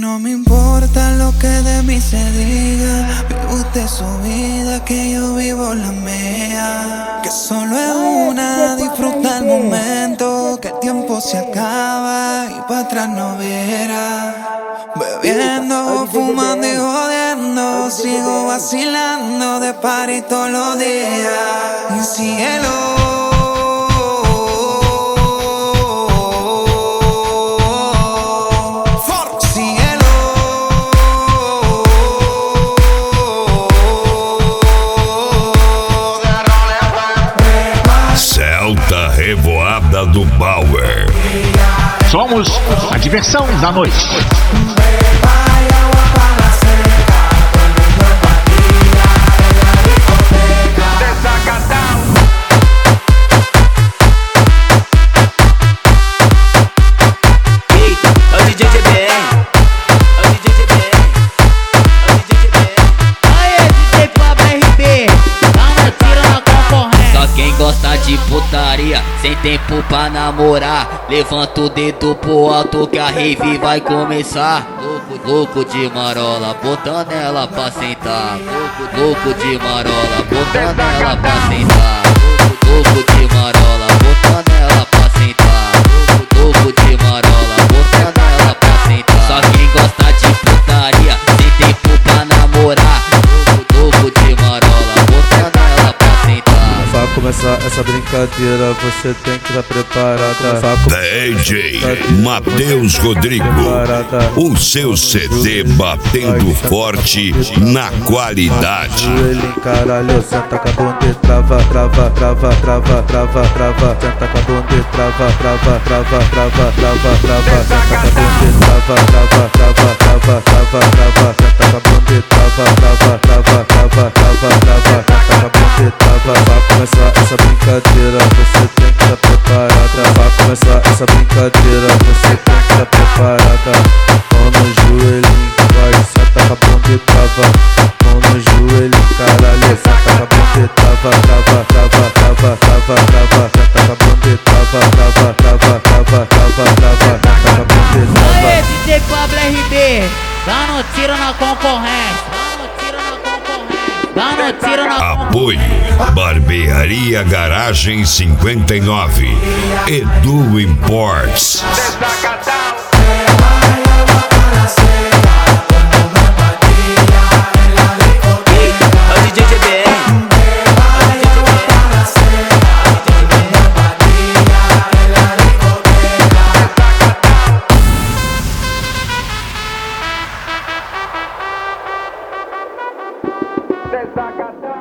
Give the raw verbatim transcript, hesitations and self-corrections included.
no me importa lo que de mí se diga. Vive usted su vida, que yo vivo la mía. Que solo es una, disfruta el momento. Que el tiempo se acaba y para atrás no viera. Bebiendo, fumando y jodiendo, sigo vacilando de party todos los días. Y cielo. Revoada do Bauer. Somos a diversão da noite. De putaria, sem tempo pra namorar. Levanta o dedo pro alto que a rave vai começar. Louco, louco de marola, botando ela pra sentar. Louco, louco de marola, botando ela pra sentar. Louco, louco de marola, botando ela pra sentar. Louco, louco de marola, botando ela pra sentar. Só quem gosta de putaria, sem tempo pra namorar. Louco, louco de marola, botando ela pra sentar. Pra começar essa brincadeira, você tem que estar preparada. D J Matheus Rodrigo, o seu C D batendo forte na qualidade. Joelho, caralho, senta com a bunda, trava, trava, trava, trava, trava, trava. Senta com a bunda, trava, trava, trava, trava, trava, trava. Senta com a bunda, trava, trava, trava, trava, trava, trava. Senta com a bunda, trava, trava, trava, trava, trava, trava. Senta com a bunda, trava. Pra começar essa brincadeira, você tem que estar preparada. Pra começar essa brincadeira, você tem que estar preparada. Mão no joelhinho, vai, senta com a bunda e trava. Mão no joelhinho, caralho, senta com a bunda e trava, trava, trava, trava, trava, trava. Senta com a bunda e trava, trava, trava, trava, trava, trava. Senta com a bunda e trava. Aê, D J Pablo R B, dando tiro na concorrência. Dando tiro na Apoio Barbearia Garagem cinquenta e nove, Edu Imports. Desacatado.